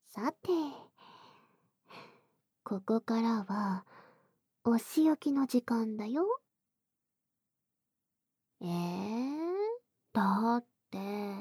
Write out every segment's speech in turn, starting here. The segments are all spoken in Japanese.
さて、ここからは、お仕置きの時間だよ。だって、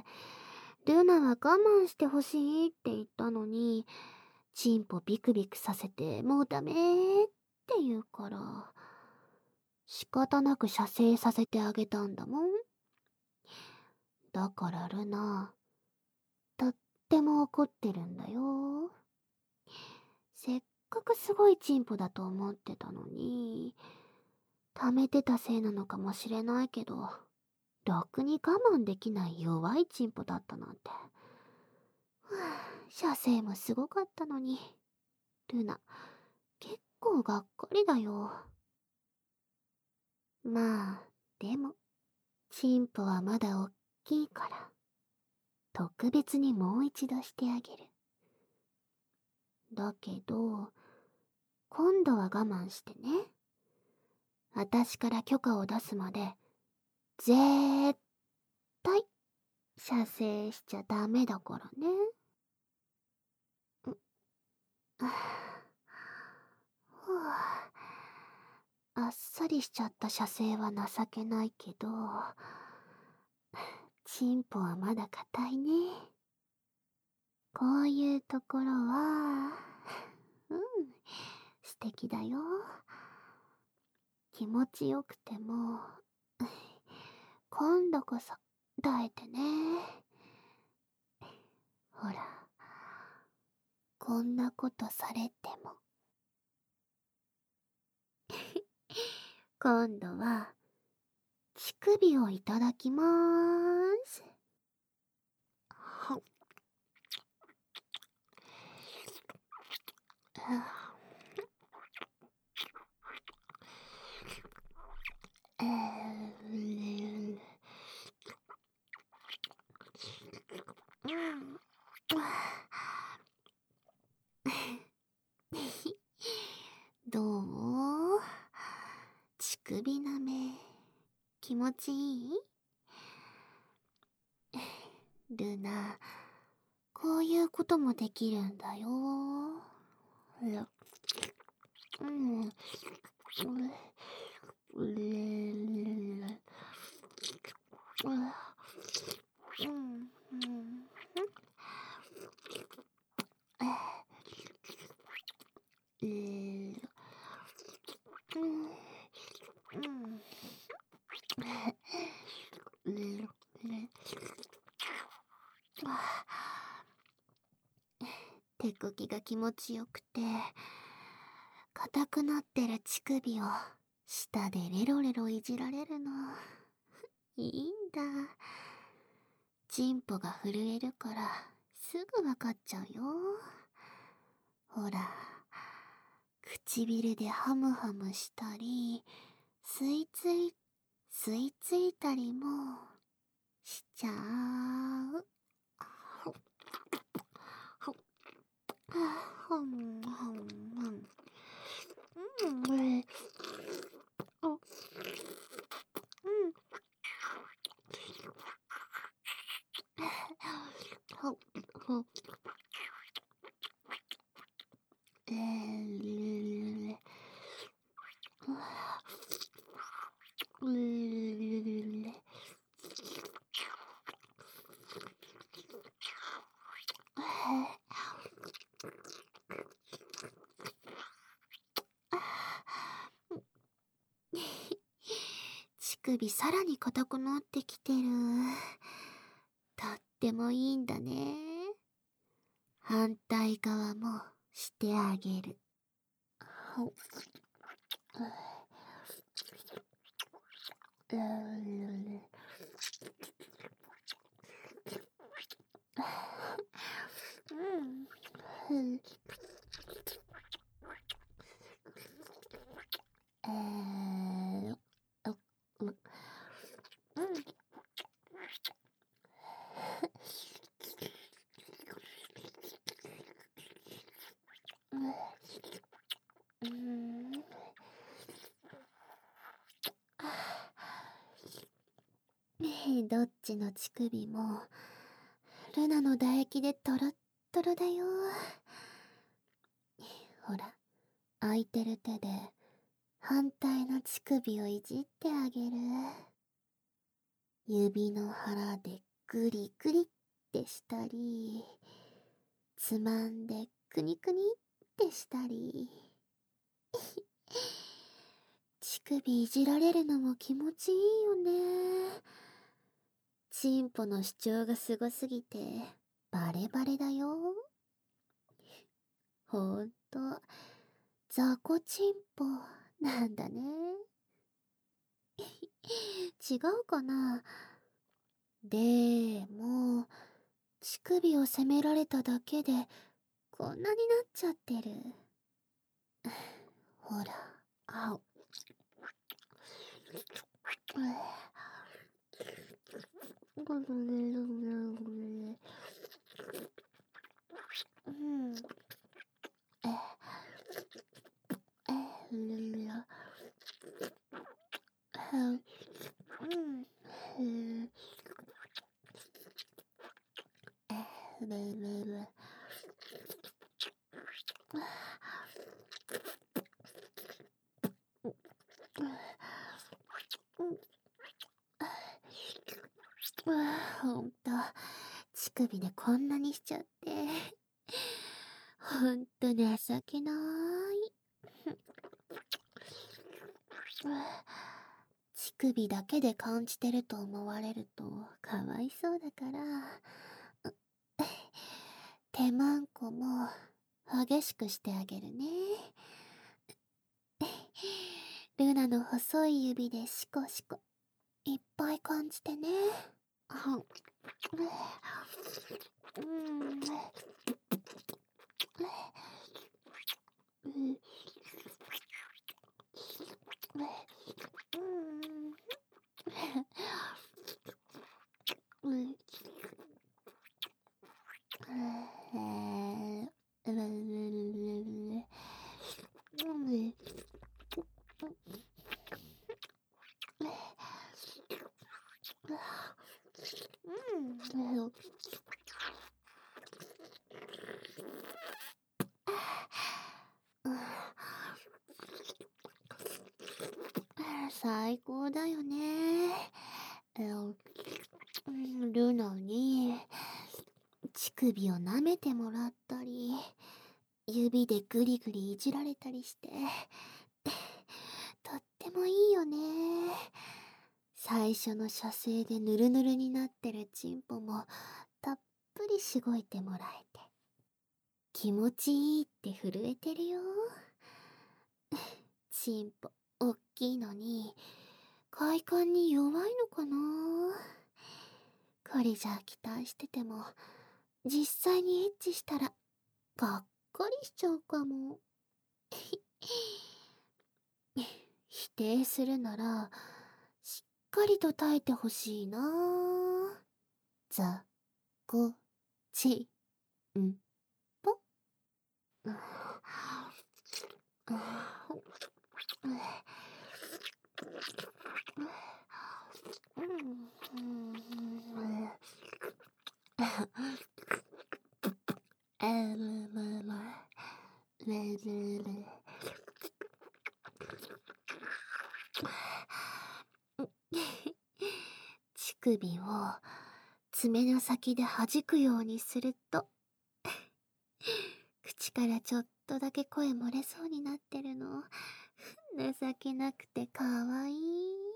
ルナは我慢してほしいって言ったのに、チンポビクビクさせてもうダメって言うから、仕方なく射精させてあげたんだもん。だからルナ、とっても怒ってるんだよ。せっかくすごいチンポだと思ってたのに、溜めてたせいなのかもしれないけど、ろくに我慢できない弱いチンポだったなんて。射精もすごかったのに、ルナ、結構がっかりだよ。まあ、でも、チンポはまだおっきいから、特別にもう一度してあげる。だけど、今度は我慢してね。私から許可を出すまで、絶対、射精しちゃダメだからね。ふあっさりしちゃった射精は情けないけど、チンポはまだ硬いね。こういうところは、素敵だよ。気持ちよくても、今度こそ抱いてね。ほら、こんなことされても。今度は、乳首をいただきまーす。どう？乳首なめ、気持ちいい？ルナ、こういうこともできるんだよ。手首が気持ちよくて、硬くなってる乳首を舌でレロレロいじられるの。いいんだ。チンポが震えるからすぐわかっちゃうよ。ほら、唇でハムハムしたり、吸い付いたりもしちゃう。乳首さらに硬くなってきてる。とってもいいんだね。反対側もしてあげる。どっちの乳首もルナの唾液でトロットロだよ。ほら、空いてる手で反対の乳首をいじってあげる。指の腹でグリグリってしたり、つまんでクニクニってしたり。乳首いじられるのも気持ちいいよね。チンポの主張がすごすぎてバレバレだよ。ほんと、雑魚チンポなんだね。違うかな。でも、乳首を責められただけでこんなになっちゃってる。ほら、あ、うん。ほんと、乳首でこんなにしちゃって。ほんと情けない。乳首だけで感じてると思われるとかわいそうだから、手まんこも激しくしてあげるね。ルナの細い指でシコシコいっぱい感じてね。うん。最高だよね。ルナに乳首を舐めてもらったり、指でグリグリいじられたりして、とってもいいよね。最初の射精でヌルヌルになってるチンポもたっぷりしごいてもらえて、気持ちいいって震えてるよ。チンポおっきいのに快感に弱いのかな。これじゃあ期待してても実際にエッチしたらがっかりしちゃうかも。否定するならしっかりと耐えてほしいな。ザコチンポ。乳首を爪の先で弾くようにすると口からちょっとだけ声漏れそうになってるの情けなくてかわいい。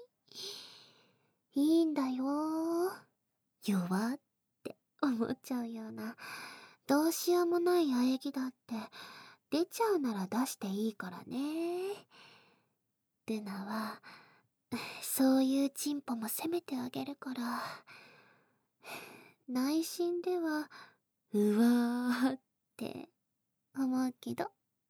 いいんだよ。弱って思っちゃうようなどうしようもない喘ぎだって出ちゃうなら出していいからね。ルナはそういうチンポも責めてあげるから、内心ではうわーって思うけど。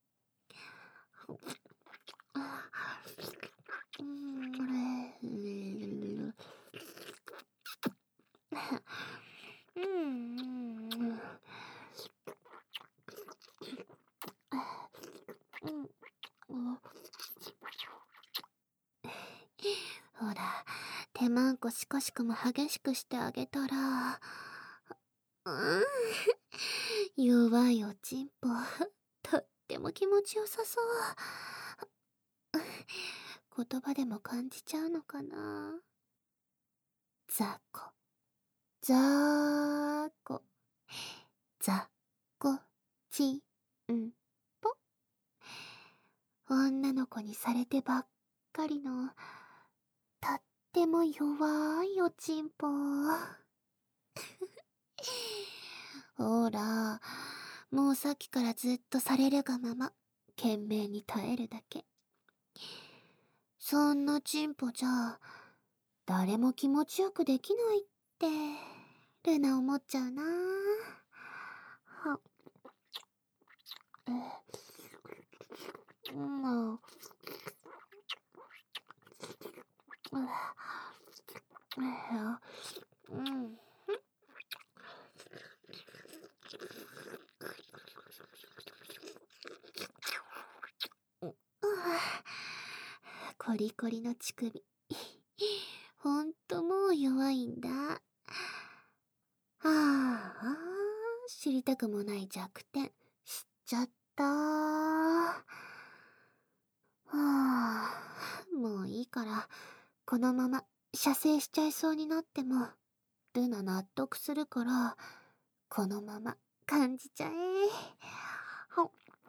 ほら、手まんこシコシコも激しくしてあげたら、 弱いおちんぽ、とっても気持ちよさそう。言葉でも感じちゃうのかな。ザコ、ザーコ、ザコ、チンポ。女の子にされてばっかりの、とっても弱いおちんぽ。ほら、もうさっきからずっとされるがまま、懸命に耐えるだけ。そんなチンポじゃ、誰も気持ちよくできないって、ルナ思っちゃうな。は、うん、うん。コリコリの乳首。ほんともう弱いんだ。はあ、知りたくもない弱点、知っちゃった。はあ、もういいから、このまま射精しちゃいそうになっても、ルナ納得するから、このまま感じちゃえ。はっ、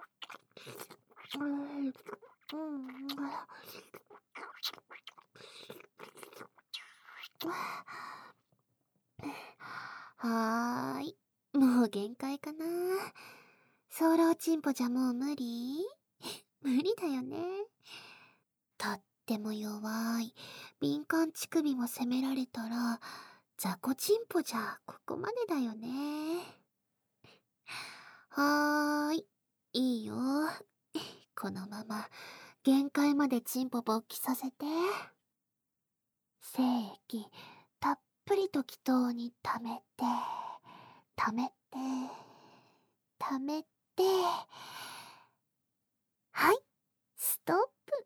はーい。もう限界かな。ソーラーチンポじゃもう無理無理だよね。とっても弱い敏感乳首も責められたら、雑魚チンポじゃここまでだよね。はーい。いいよ。このまま限界までチンポ勃起させて。精液たっぷりと気筒に溜めて、溜めて、溜めて。はい、ストップ。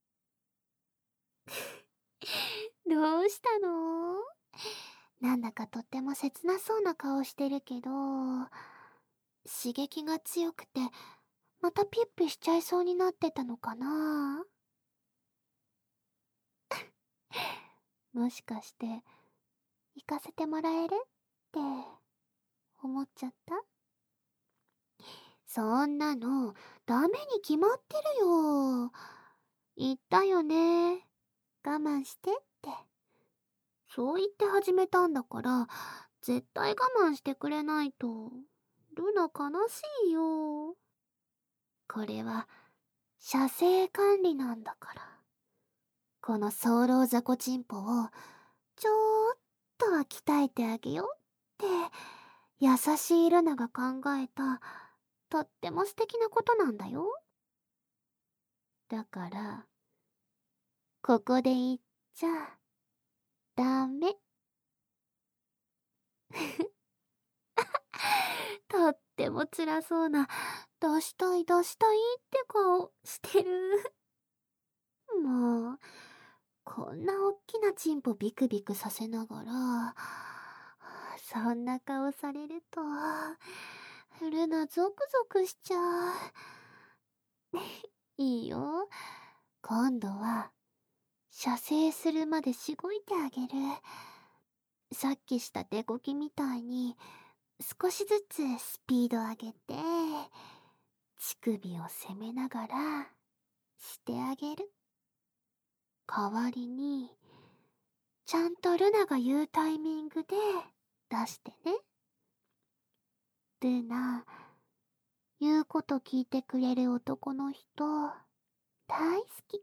どうしたの？なんだかとっても切なそうな顔してるけど、刺激が強くて、またピッピしちゃいそうになってたのかな？もしかして、行かせてもらえるって思っちゃった？そんなの、ダメに決まってるよ。言ったよね。我慢してって。そう言って始めたんだから、絶対我慢してくれないと、ルナ悲しいよ。これは、射精管理なんだから。この早漏雑魚チンポを、ちょーっとは鍛えてあげようって、優しいルナが考えた、とっても素敵なことなんだよ。だから、ここで言っちゃ、ダメ。とっても辛そうな、出したい出したいって顔してる。もう、こんなおっきなチンポビクビクさせながら、そんな顔されると、ルナゾクゾクしちゃう。いいよ。今度は、射精するまでしごいてあげる。さっきした手こきみたいに、少しずつスピード上げて、乳首を攻めながら、してあげる。代わりに、ちゃんとルナが言うタイミングで出してね。ルナ、言うこと聞いてくれる男の人、大好き。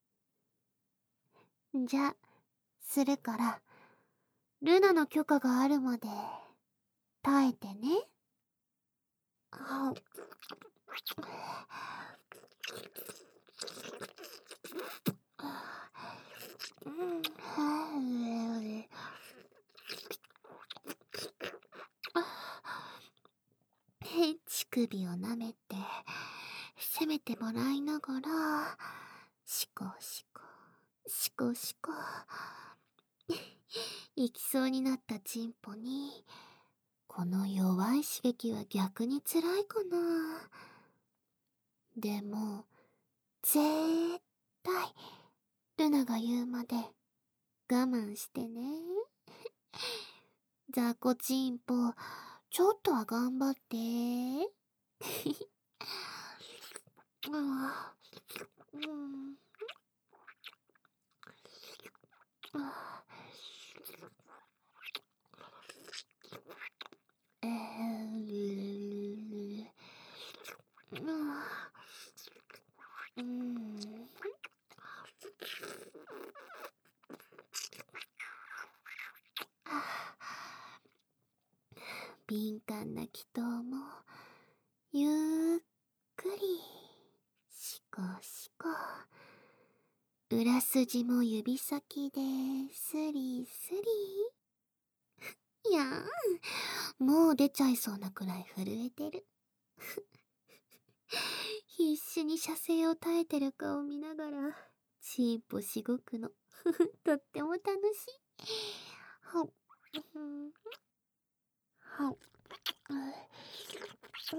じゃ、するから、ルナの許可があるまで、耐えてね。あ、うん、乳首を舐めて、せめてもらいながら、シコシコ、シコシコ。行きそうになったチンポに、 この弱い刺激は逆に辛いかな。でも、絶対、ルナが言うまで我慢してね。雑魚チンポ、ちょっとは頑張って。あうん、あえー、あうん、敏感な祈祷も、ゆっくり、しこしこ。裏筋も指先で、スリスリ。いやーん、もう出ちゃいそうなくらい震えてる。必死に射精を耐えてる顔見ながら、チンポしごくの。とっても楽しい。はっ、うん、はっ、うん、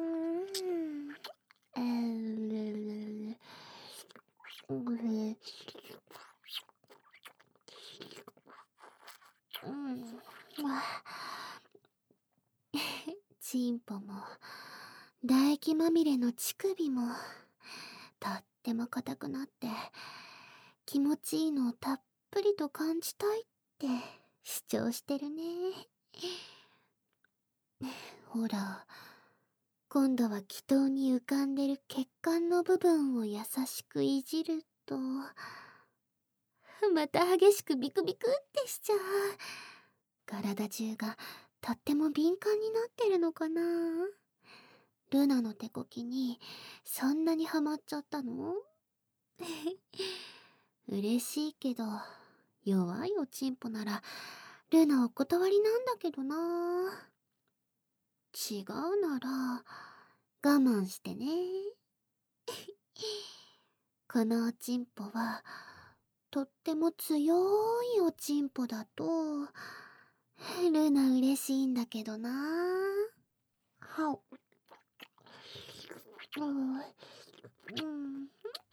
チンポも、唾液まみれの乳首も、とっても硬くなって、気持ちいいのをたっぷりと感じたいって主張してるね。ほら、今度は祈祷に浮かんでる血管の部分を優しくいじると、また激しくビクビクってしちゃう。体中がとっても敏感になってるのかな。ルナの手こきにそんなにハマっちゃったの？嬉しいけど、弱いおちんぽならルナお断りなんだけどな。違うなら我慢してね。このおちんぽはとっても強いおちんぽだとルナ嬉しいんだけどな。はお、うん、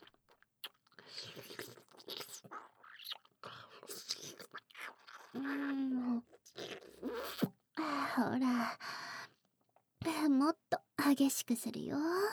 うん、ほら、もっと激しくするよ。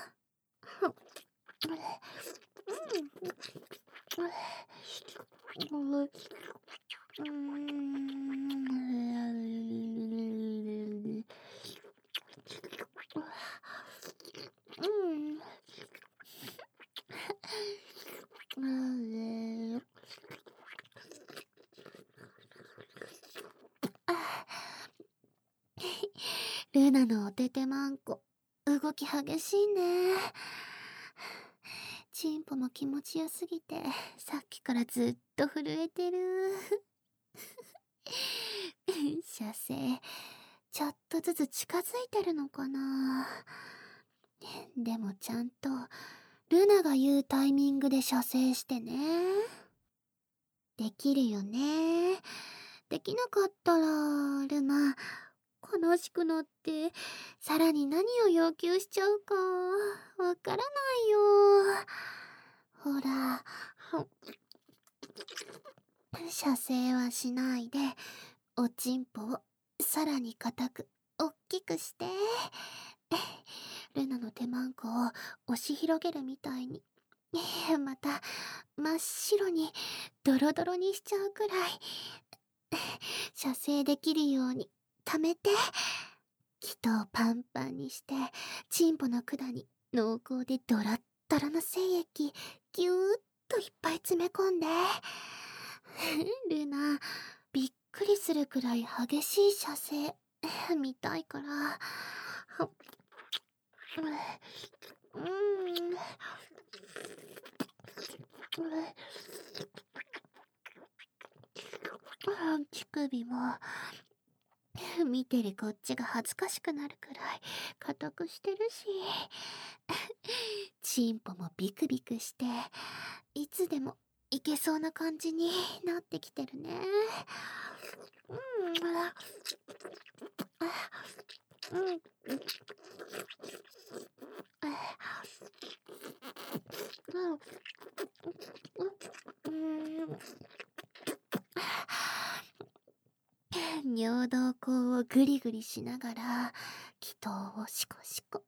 ルナのおててまんこ、動き激しいね。チンポも気持ちよすぎて、さっきからずっと震えてる。射精、ちょっとずつ近づいてるのかな。でもちゃんと、ルナが言うタイミングで射精してね。できるよね。できなかったら、ルナ、悲しくなって、さらに何を要求しちゃうか、わからないよ。ほら、射精はしないで、おちんぽをさらに硬く、おっきくして。ルナの手マンコを押し広げるみたいに。また、真っ白に、ドロドロにしちゃうくらい。射精できるように、溜めて。気筒パンパンにして、チンポの管に濃厚でドラッドラの精液、ぎゅーっといっぱい詰め込んで。ルナ、びっくりするくらい激しい射精、見たいから。うん。乳首も、見てるこっちが恥ずかしくなるくらい硬くしてるし、チンポもビクビクして、いつでもいけそうな感じになってきてるね。 うん。尿道口をグリグリしながら気筒をシコシコ。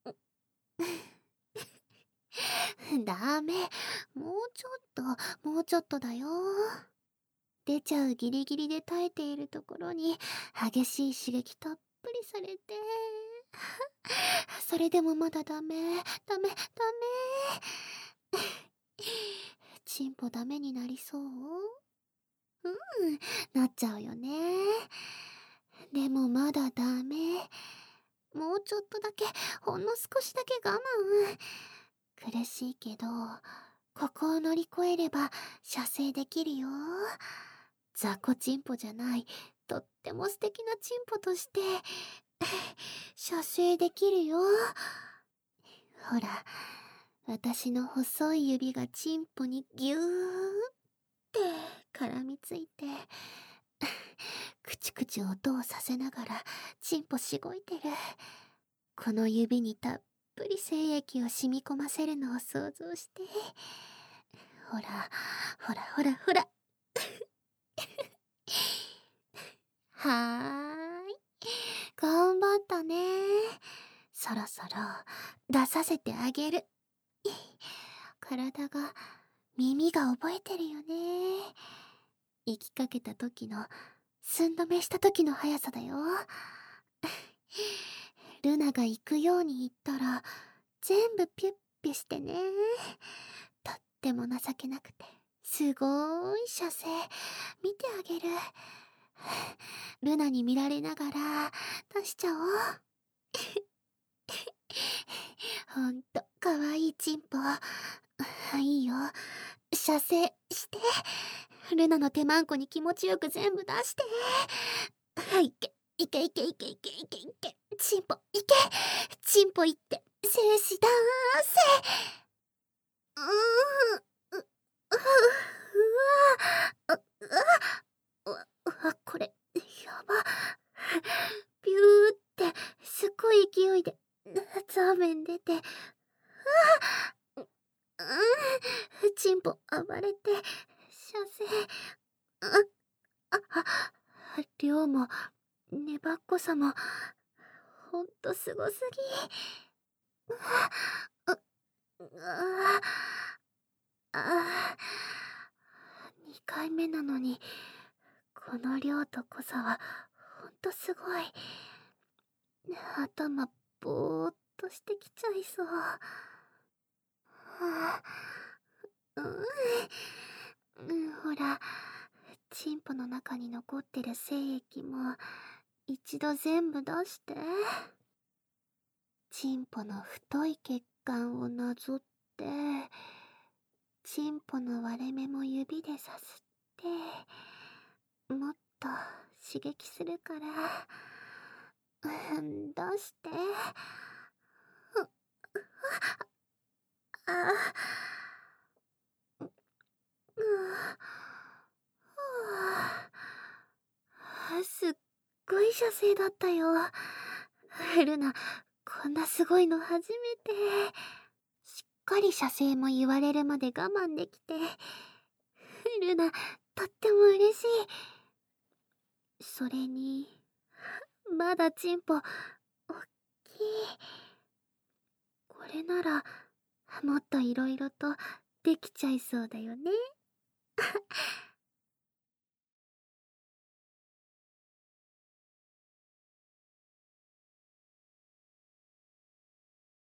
ダメ。もうちょっもうちょっとだよ。出ちゃうギリギリで耐えているところに激しい刺激たっぷりされて。それでもまだダメ。ダメ。チンポダメになりそう？うん、なっちゃうよね。でもまだダメ。もうちょっとだけ、ほんの少しだけ我慢。苦しいけど、ここを乗り越えれば射精できるよ。雑魚チンポじゃない、とっても素敵なチンポとして、射精できるよ。ほら、私の細い指がチンポにギューって絡みついて、くちくち音をさせながらチンポしごいてる。この指にたっぷり精液を染み込ませるのを想像して。ほら、ほら。はーい。頑張ったね。そろそろ出させてあげる。体が、耳が覚えてるよね。行きかけた時の、寸止めした時の速さだよ。ルナが行くように言ったら、全部ピュッピュしてね。とっても情けなくて、すごーい射精、見てあげる。ルナに見られながら、出しちゃおう。ほんと、かわいいチンポ。いいよ。射精して。ルナの手マンコに気持ちよく全部出して。いけ。チンポ、いけ。チンポいって、精子だーせ。うーん、うわ、これ、やば。ビューって、すっごい勢いで、ザーメン出て、チンポ暴れて、射精、量も、粘っこさも、ほんとすごすぎ。2回目なのに、この量と濃さは、ほんとすごい。頭、ぼーっとしてきちゃいそう。ほら、チンポの中に残ってる精液も、一度全部出して。チンポの太い血管をなぞって、チンポの割れ目も指でさすって、もっと刺激するから、出して。すっごい射精だったよ。ルナ、こんなすごいの初めて。しっかり射精も言われるまで我慢できて。ルナ、とっても嬉しい。それに、まだチンポ、おっきい。これなら、もっといろいろとできちゃいそうだよね。